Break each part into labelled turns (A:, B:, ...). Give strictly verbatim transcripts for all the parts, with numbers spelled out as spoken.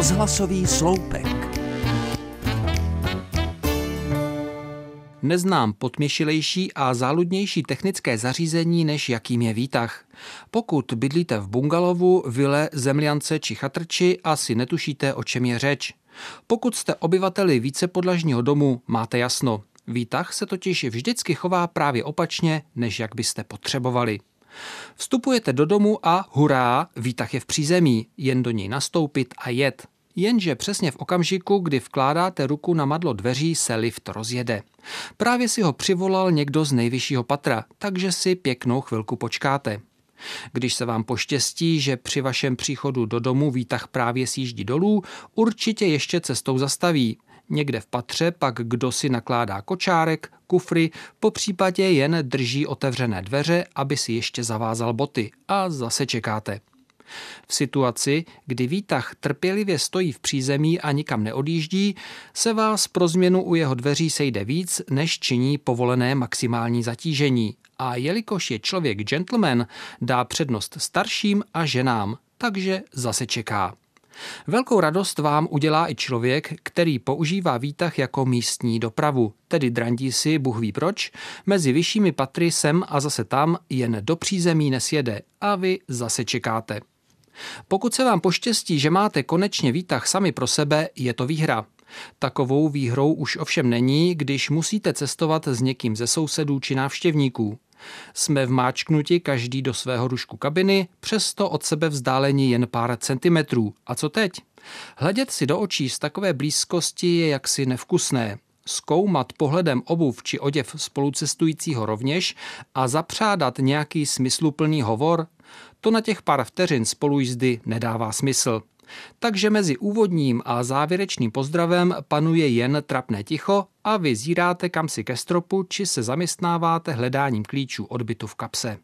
A: Rozhlasový sloupek. Neznám potměšilejší a záludnější technické zařízení, než jakým je výtah. Pokud bydlíte v bungalovu, vile, zemljance či chatrči, asi netušíte, o čem je řeč. Pokud jste obyvateli vícepodlažního domu, máte jasno. Výtah se totiž vždycky chová právě opačně, než jak byste potřebovali. Vstupujete do domu a hurá, výtah je v přízemí, jen do něj nastoupit a jet. Jenže přesně v okamžiku, kdy vkládáte ruku na madlo dveří, se lift rozjede. Právě si ho přivolal někdo z nejvyššího patra, takže si pěknou chvilku počkáte. Když se vám poštěstí, že při vašem příchodu do domu výtah právě sjíždí dolů, určitě ještě cestou zastaví. Někde v patře pak kdo si nakládá kočárek, kufry, popřípadě jen drží otevřené dveře, aby si ještě zavázal boty a zase čekáte. V situaci, kdy výtah trpělivě stojí v přízemí a nikam neodjíždí, se vás pro změnu u jeho dveří sejde víc, než činí povolené maximální zatížení. A jelikož je člověk gentleman, dá přednost starším a ženám, takže zase čeká. Velkou radost vám udělá i člověk, který používá výtah jako místní dopravu, tedy drandí si, Bůh ví proč, mezi vyššími patry sem a zase tam jen do přízemí nesjede a vy zase čekáte. Pokud se vám poštěstí, že máte konečně výtah sami pro sebe, je to výhra. Takovou výhrou už ovšem není, když musíte cestovat s někým ze sousedů či návštěvníků. Jsme vmáčknuti každý do svého rušku kabiny, přesto od sebe vzdáleni jen pár centimetrů. A co teď? Hledět si do očí z takové blízkosti je jaksi nevkusné. Zkoumat pohledem obuv či oděv spolucestujícího rovněž a zapřádat nějaký smysluplný hovor? To na těch pár vteřin spolujízdy nedává smysl. Takže mezi úvodním a závěrečným pozdravem panuje jen trapné ticho a vy zíráte kamsi ke stropu či se zaměstnáváte hledáním klíčů od bytu v kapse.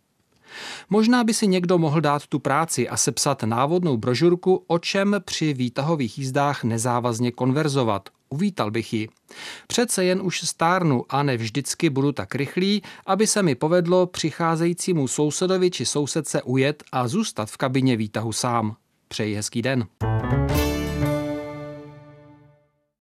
A: Možná by si někdo mohl dát tu práci a sepsat návodnou brožurku, o čem při výtahových jízdách nezávazně konverzovat. Uvítal bych ji. Přece jen už stárnu a ne vždycky budu tak rychlý, aby se mi povedlo přicházejícímu sousedovi či sousedce ujet a zůstat v kabině výtahu sám. Přeji hezký den.